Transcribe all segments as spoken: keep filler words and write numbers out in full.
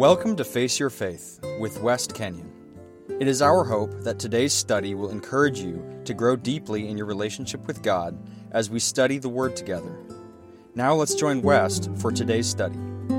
Welcome to Face Your Faith with West Kenyon. It is our hope that today's study will encourage you to grow deeply in your relationship with God as we study the Word together. Now let's join West for today's study.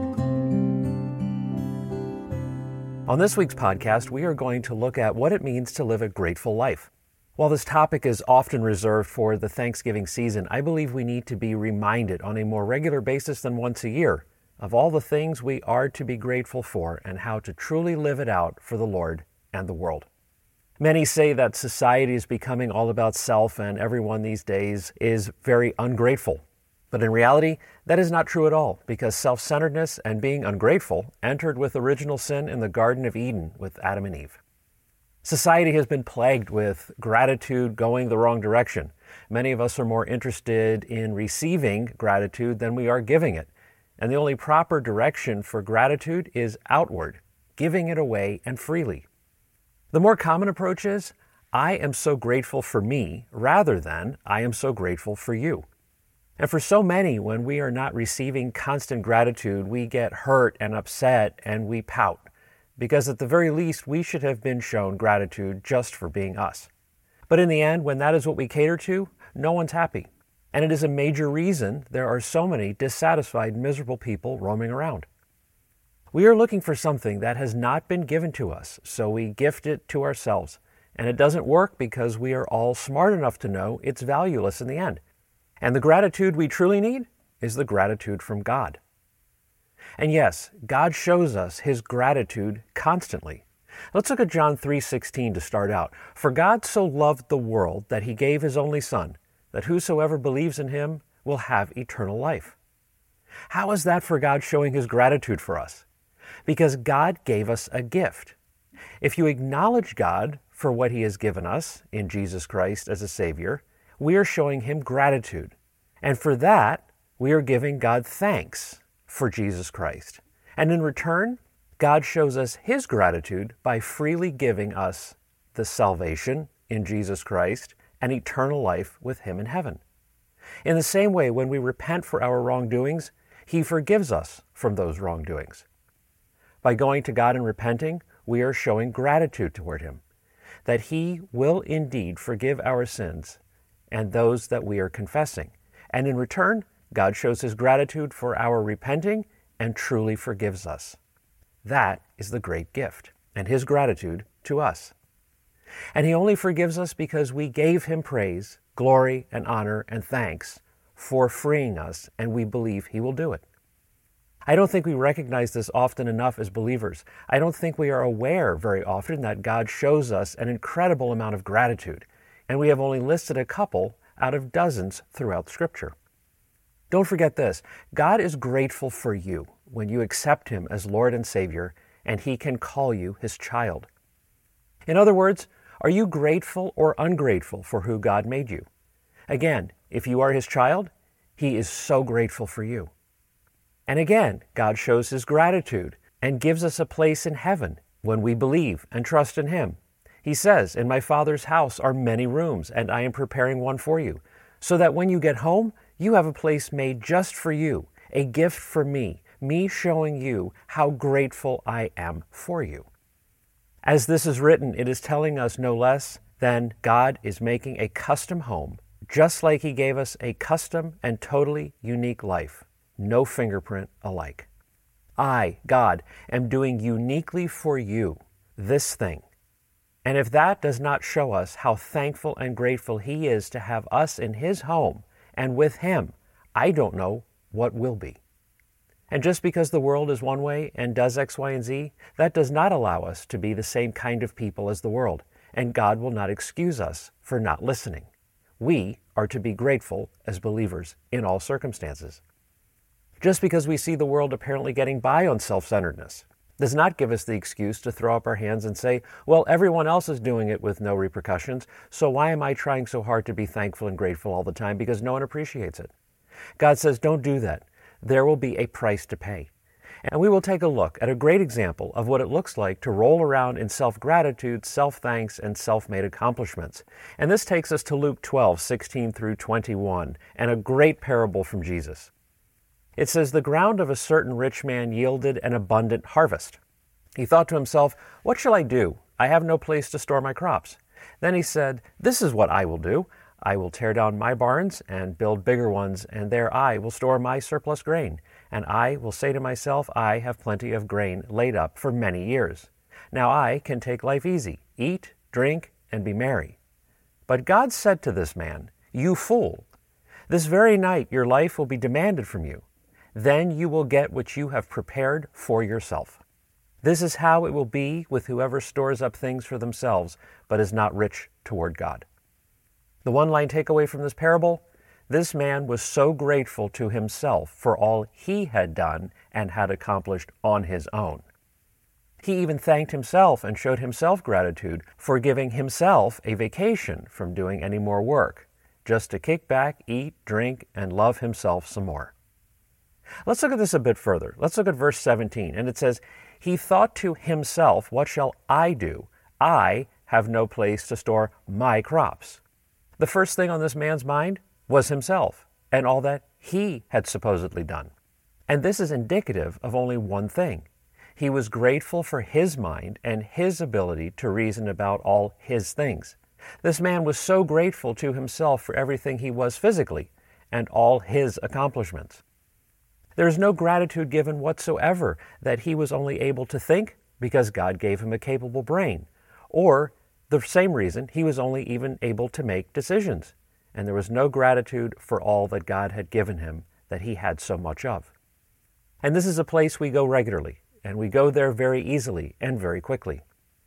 On this week's podcast, we are going to look at what it means to live a grateful life. While this topic is often reserved for the Thanksgiving season, I believe we need to be reminded on a more regular basis than once a year of all the things we are to be grateful for and how to truly live it out for the Lord and the world. Many say that society is becoming all about self and everyone these days is very ungrateful. But in reality, that is not true at all, because self-centeredness and being ungrateful entered with original sin in the Garden of Eden with Adam and Eve. Society has been plagued with gratitude going the wrong direction. Many of us are more interested in receiving gratitude than we are giving it. And the only proper direction for gratitude is outward, giving it away and freely. The more common approach is, I am so grateful for me, rather than I am so grateful for you. And for so many, when we are not receiving constant gratitude, we get hurt and upset and we pout, because at the very least, we should have been shown gratitude just for being us. But in the end, when that is what we cater to, no one's happy. And it is a major reason there are so many dissatisfied, miserable people roaming around. We are looking for something that has not been given to us, so we gift it to ourselves. And it doesn't work because we are all smart enough to know it's valueless in the end. And the gratitude we truly need is the gratitude from God. And yes, God shows us His gratitude constantly. Let's look at John three sixteen to start out. For God so loved the world that He gave His only Son, that whosoever believes in Him will have eternal life. How is that for God showing His gratitude for us? Because God gave us a gift. If you acknowledge God for what He has given us in Jesus Christ as a Savior, we are showing Him gratitude. And for that, we are giving God thanks for Jesus Christ. And in return, God shows us His gratitude by freely giving us the salvation in Jesus Christ and eternal life with Him in heaven. In the same way, when we repent for our wrongdoings, He forgives us from those wrongdoings. By going to God and repenting, we are showing gratitude toward Him, that He will indeed forgive our sins and those that we are confessing. And in return, God shows His gratitude for our repenting and truly forgives us. That is the great gift, and His gratitude to us. And He only forgives us because we gave Him praise, glory, and honor, and thanks for freeing us, and we believe He will do it. I don't think we recognize this often enough as believers. I don't think we are aware very often that God shows us an incredible amount of gratitude, and we have only listed a couple out of dozens throughout Scripture. Don't forget this, God is grateful for you when you accept Him as Lord and Savior, and He can call you His child. In other words, are you grateful or ungrateful for who God made you? Again, if you are His child, He is so grateful for you. And again, God shows His gratitude and gives us a place in heaven when we believe and trust in Him. He says, "In my Father's house are many rooms, and I am preparing one for you, so that when you get home, you have a place made just for you, a gift for me, me showing you how grateful I am for you." As this is written, it is telling us no less than God is making a custom home, just like He gave us a custom and totally unique life, no fingerprint alike. I, God, am doing uniquely for you this thing. And if that does not show us how thankful and grateful He is to have us in His home and with Him, I don't know what will be. And just because the world is one way and does X, Y, and Z, that does not allow us to be the same kind of people as the world, and God will not excuse us for not listening. We are to be grateful as believers in all circumstances. Just because we see the world apparently getting by on self-centeredness does not give us the excuse to throw up our hands and say, well, everyone else is doing it with no repercussions, so why am I trying so hard to be thankful and grateful all the time because no one appreciates it? God says, don't do that. There will be a price to pay. And we will take a look at a great example of what it looks like to roll around in self-gratitude, self-thanks, and self-made accomplishments. And this takes us to Luke twelve, sixteen through twenty-one, and a great parable from Jesus. It says, "The ground of a certain rich man yielded an abundant harvest. He thought to himself, "What shall I do? I have no place to store my crops." Then he said, "This is what I will do. I will tear down my barns and build bigger ones, and there I will store my surplus grain. And I will say to myself, I have plenty of grain laid up for many years. Now I can take life easy, eat, drink, and be merry." But God said to this man, "You fool, this very night your life will be demanded from you. Then you will get what you have prepared for yourself. This is how it will be with whoever stores up things for themselves, but is not rich toward God." The one-line takeaway from this parable: this man was so grateful to himself for all he had done and had accomplished on his own. He even thanked himself and showed himself gratitude for giving himself a vacation from doing any more work, just to kick back, eat, drink, and love himself some more. Let's look at this a bit further. Let's look at verse seventeen, and it says, "He thought to himself, what shall I do? I have no place to store my crops." The first thing on this man's mind was himself and all that he had supposedly done. And this is indicative of only one thing. He was grateful for his mind and his ability to reason about all his things. This man was so grateful to himself for everything he was physically and all his accomplishments. There is no gratitude given whatsoever that he was only able to think because God gave him a capable brain, or the same reason he was only even able to make decisions. And there was no gratitude for all that God had given him that he had so much of. And this is a place we go regularly, and we go there very easily and very quickly.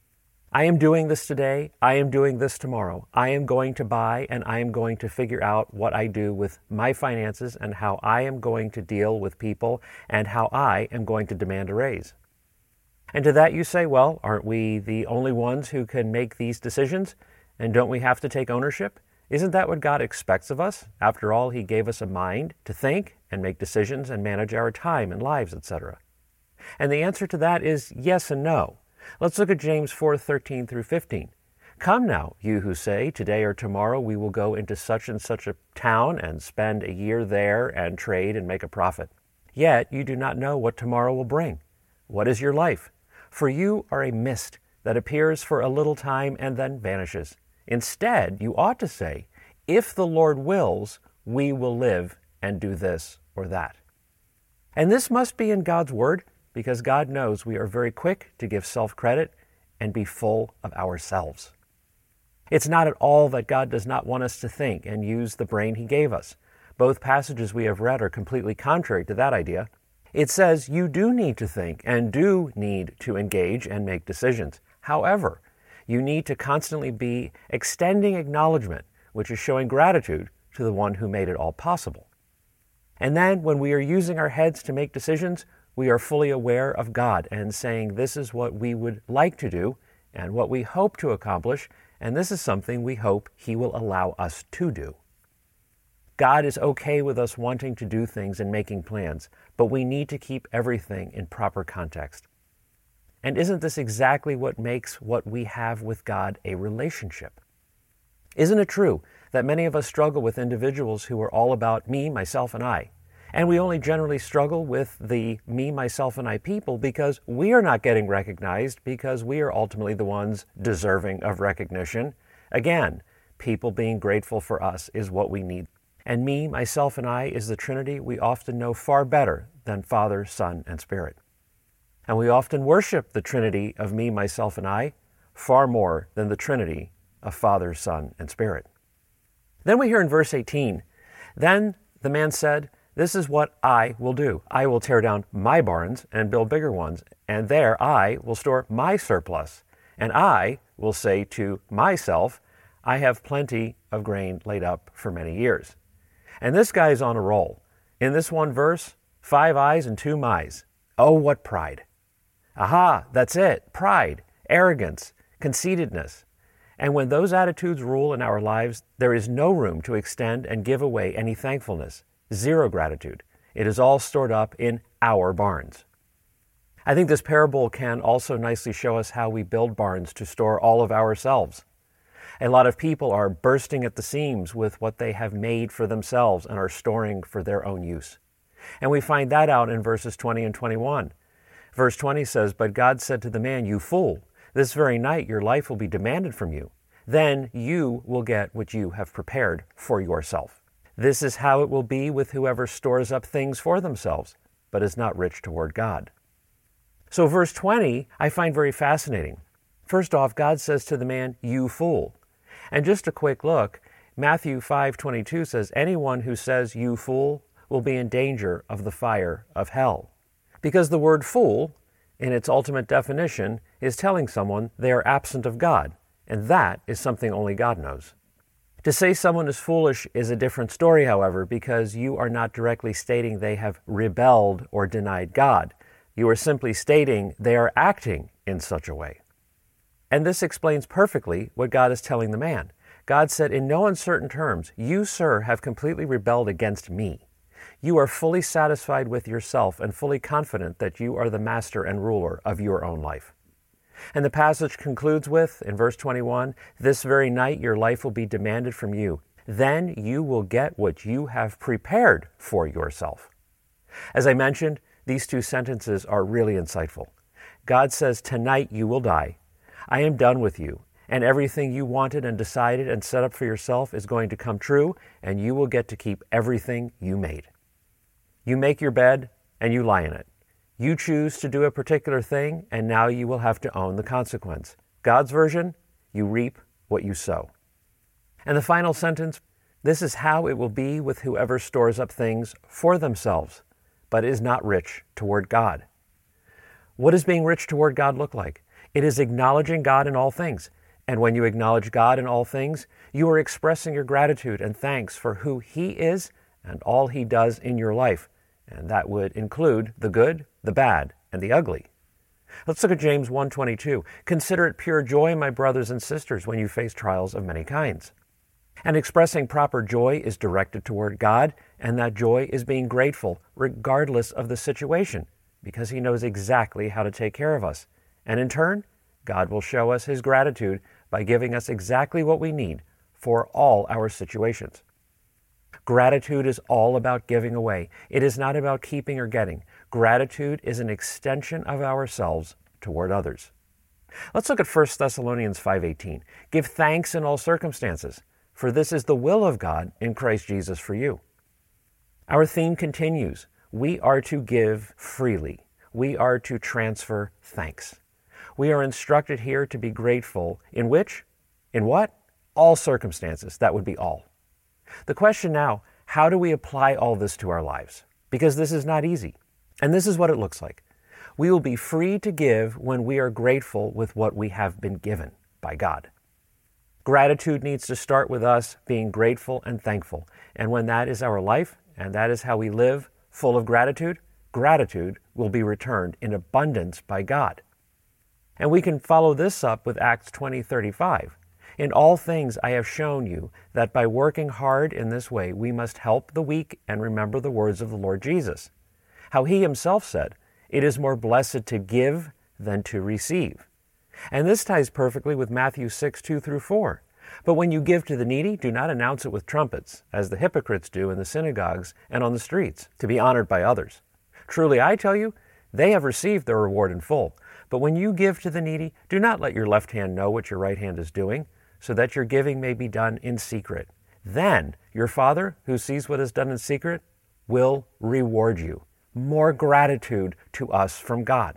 I am doing this today, I am doing this tomorrow, I am going to buy and I am going to figure out what I do with my finances and how I am going to deal with people and how I am going to demand a raise. And to that you say, well, aren't we the only ones who can make these decisions? And don't we have to take ownership? Isn't that what God expects of us? After all, He gave us a mind to think and make decisions and manage our time and lives, et cetera. And the answer to that is yes and no. Let's look at James four thirteen through fifteen. "Come now, you who say, today or tomorrow we will go into such and such a town and spend a year there and trade and make a profit. Yet you do not know what tomorrow will bring. What is your life? For you are a mist that appears for a little time and then vanishes. Instead, you ought to say, if the Lord wills, we will live and do this or that." And this must be in God's Word, because God knows we are very quick to give self-credit and be full of ourselves. It's not at all that God does not want us to think and use the brain He gave us. Both passages we have read are completely contrary to that idea. It says you do need to think and do need to engage and make decisions. However, you need to constantly be extending acknowledgement, which is showing gratitude to the one who made it all possible. And then when we are using our heads to make decisions, we are fully aware of God and saying this is what we would like to do and what we hope to accomplish, and this is something we hope He will allow us to do. God is okay with us wanting to do things and making plans, but we need to keep everything in proper context. And isn't this exactly what makes what we have with God a relationship? Isn't it true that many of us struggle with individuals who are all about me, myself, and I? And we only generally struggle with the me, myself, and I people because we are not getting recognized because we are ultimately the ones deserving of recognition. Again, people being grateful for us is what we need. And me, myself, and I is the Trinity we often know far better than Father, Son, and Spirit. And we often worship the Trinity of me, myself, and I far more than the Trinity of Father, Son, and Spirit. Then we hear in verse eighteen, "Then the man said, this is what I will do. I will tear down my barns and build bigger ones, and there I will store my surplus. And I will say to myself, I have plenty of grain laid up for many years." And this guy is on a roll. In this one verse, five I's and two my's. Oh, what pride. Aha, that's it. Pride, arrogance, conceitedness. And when those attitudes rule in our lives, there is no room to extend and give away any thankfulness. Zero gratitude. It is all stored up in our barns. I think this parable can also nicely show us how we build barns to store all of ourselves. A lot of people are bursting at the seams with what they have made for themselves and are storing for their own use. And we find that out in verses twenty and twenty-one. Verse twenty says, "But God said to the man, 'You fool, this very night your life will be demanded from you. Then you will get what you have prepared for yourself. This is how it will be with whoever stores up things for themselves, but is not rich toward God.'" So verse twenty I find very fascinating. First off, God says to the man, "You fool." And just a quick look, Matthew five twenty-two says, "Anyone who says 'you fool' will be in danger of the fire of hell." Because the word fool, in its ultimate definition, is telling someone they are absent of God, and that is something only God knows. To say someone is foolish is a different story, however, because you are not directly stating they have rebelled or denied God. You are simply stating they are acting in such a way. And this explains perfectly what God is telling the man. God said in no uncertain terms, "You, sir, have completely rebelled against me. You are fully satisfied with yourself and fully confident that you are the master and ruler of your own life." And the passage concludes with, in verse twenty-one, "This very night your life will be demanded from you. Then you will get what you have prepared for yourself." As I mentioned, these two sentences are really insightful. God says, "Tonight you will die. I am done with you, and everything you wanted and decided and set up for yourself is going to come true, and you will get to keep everything you made." You make your bed, and you lie in it. You choose to do a particular thing, and now you will have to own the consequence. God's version, you reap what you sow. And the final sentence, "This is how it will be with whoever stores up things for themselves, but is not rich toward God." What does being rich toward God look like? It is acknowledging God in all things. And when you acknowledge God in all things, you are expressing your gratitude and thanks for who He is and all He does in your life. And that would include the good, the bad, and the ugly. Let's look at James one twenty-two. "Consider it pure joy, my brothers and sisters, when you face trials of many kinds." And expressing proper joy is directed toward God, and that joy is being grateful regardless of the situation, because He knows exactly how to take care of us. And in turn, God will show us His gratitude by giving us exactly what we need for all our situations. Gratitude is all about giving away. It is not about keeping or getting. Gratitude is an extension of ourselves toward others. Let's look at First Thessalonians five eighteen. "Give thanks in all circumstances, for this is the will of God in Christ Jesus for you." Our theme continues. We are to give freely. We are to transfer thanks. We are instructed here to be grateful in which? In what? All circumstances. That would be all. The question now, how do we apply all this to our lives? Because this is not easy. And this is what it looks like. We will be free to give when we are grateful with what we have been given by God. Gratitude needs to start with us being grateful and thankful. And when that is our life, and that is how we live, full of gratitude, gratitude will be returned in abundance by God. And we can follow this up with Acts twenty thirty-five. "In all things I have shown you that by working hard in this way we must help the weak and remember the words of the Lord Jesus. How He Himself said, 'It is more blessed to give than to receive.'" And this ties perfectly with Matthew six, two through four. "But when you give to the needy, do not announce it with trumpets, as the hypocrites do in the synagogues and on the streets, to be honored by others. Truly I tell you, they have received their reward in full. But when you give to the needy, do not let your left hand know what your right hand is doing, so that your giving may be done in secret. Then your Father, who sees what is done in secret, will reward you." More gratitude to us from God.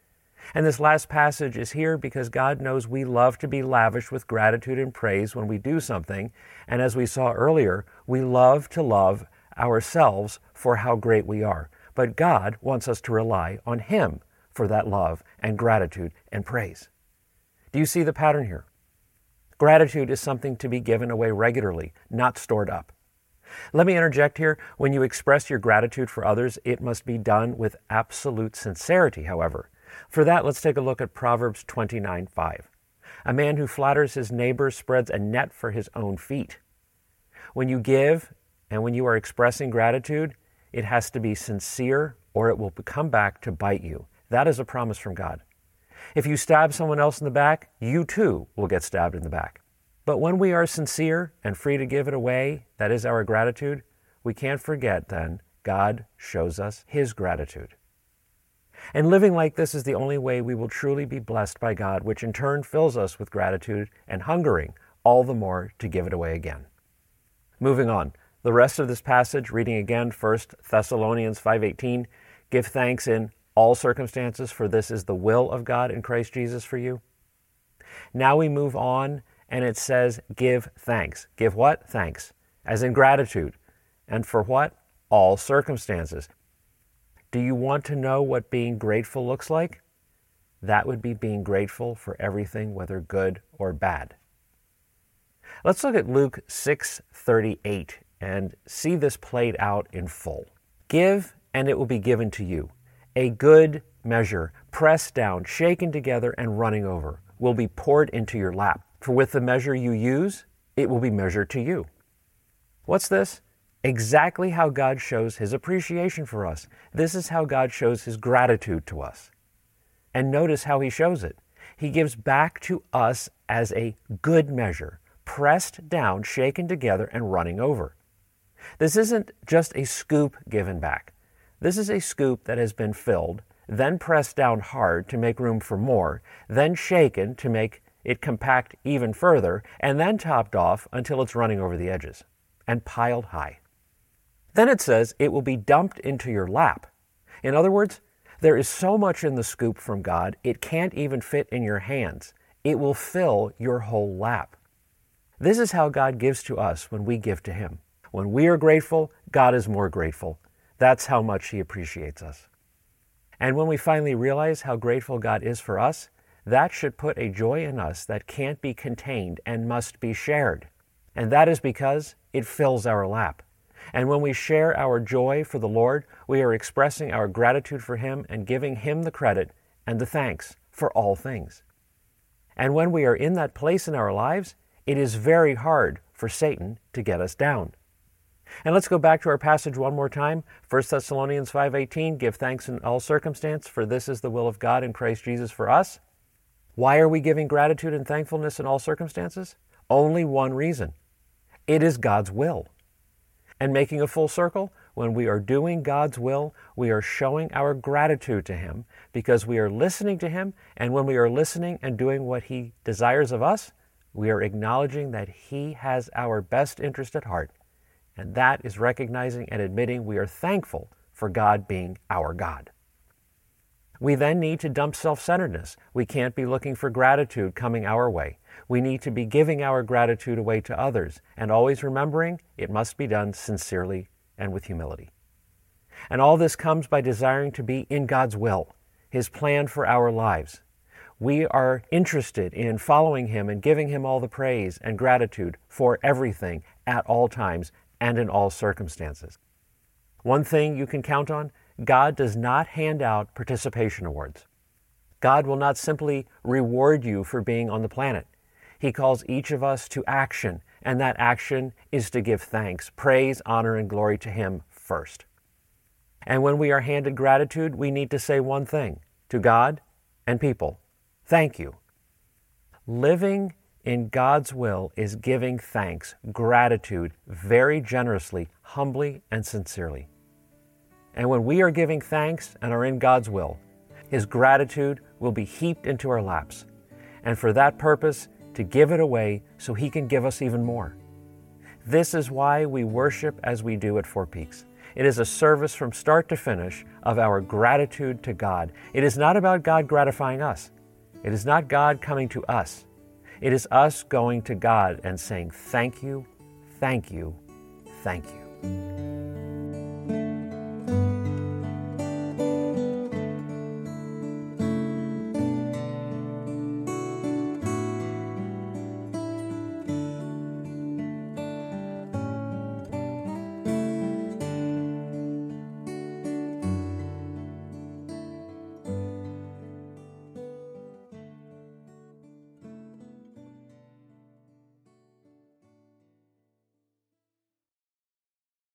And this last passage is here because God knows we love to be lavish with gratitude and praise when we do something. And as we saw earlier, we love to love ourselves for how great we are. But God wants us to rely on Him for that love and gratitude and praise. Do you see the pattern here? Gratitude is something to be given away regularly, not stored up. Let me interject here. When you express your gratitude for others, it must be done with absolute sincerity, however. For that, let's take a look at Proverbs twenty-nine five. "A man who flatters his neighbor spreads a net for his own feet." When you give and when you are expressing gratitude, it has to be sincere or it will come back to bite you. That is a promise from God. If you stab someone else in the back, you too will get stabbed in the back. But when we are sincere and free to give it away, that is our gratitude, we can't forget then God shows us His gratitude. And living like this is the only way we will truly be blessed by God, which in turn fills us with gratitude and hungering all the more to give it away again. Moving on, the rest of this passage, reading again First Thessalonians five eighteen, give thanks in all circumstances, for this is the will of God in Christ Jesus for you. Now we move on, and it says, give thanks. Give what? Thanks. As in gratitude. And for what? All circumstances. Do you want to know what being grateful looks like? That would be being grateful for everything, whether good or bad. Let's look at Luke six thirty-eight and see this played out in full. Give, and it will be given to you. A good measure, pressed down, shaken together, and running over, will be poured into your lap. For with the measure you use, it will be measured to you. What's this? Exactly how God shows his appreciation for us. This is how God shows his gratitude to us. And notice how he shows it. He gives back to us as a good measure, pressed down, shaken together, and running over. This isn't just a scoop given back. This is a scoop that has been filled, then pressed down hard to make room for more, then shaken to make it compact even further, and then topped off until it's running over the edges and piled high. Then it says it will be dumped into your lap. In other words, there is so much in the scoop from God, it can't even fit in your hands. It will fill your whole lap. This is how God gives to us when we give to him. When we are grateful, God is more grateful. That's how much he appreciates us. And when we finally realize how grateful God is for us, that should put a joy in us that can't be contained and must be shared. And that is because it fills our lap. And when we share our joy for the Lord, we are expressing our gratitude for him and giving him the credit and the thanks for all things. And when we are in that place in our lives, it is very hard for Satan to get us down. And let's go back to our passage one more time. First Thessalonians five eighteen, give thanks in all circumstance, for this is the will of God in Christ Jesus for us. Why are we giving gratitude and thankfulness in all circumstances? Only one reason. It is God's will. And making a full circle, when we are doing God's will, we are showing our gratitude to him because we are listening to him, and when we are listening and doing what he desires of us, we are acknowledging that he has our best interest at heart. And that is recognizing and admitting we are thankful for God being our God. We then need to dump self-centeredness. We can't be looking for gratitude coming our way. We need to be giving our gratitude away to others, and always remembering it must be done sincerely and with humility. And all this comes by desiring to be in God's will, his plan for our lives. We are interested in following him and giving him all the praise and gratitude for everything at all times and in all circumstances. One thing you can count on, God does not hand out participation awards. God will not simply reward you for being on the planet. He calls each of us to action, and that action is to give thanks, praise, honor, and glory to him first. And when we are handed gratitude, we need to say one thing to God and people: thank you. Living in God's will is giving thanks, gratitude, very generously, humbly, and sincerely. And when we are giving thanks and are in God's will, his gratitude will be heaped into our laps. And for that purpose, to give it away so he can give us even more. This is why we worship as we do at Four Peaks. It is a service from start to finish of our gratitude to God. It is not about God gratifying us. It is not God coming to us. It is us going to God and saying, thank you, thank you, thank you.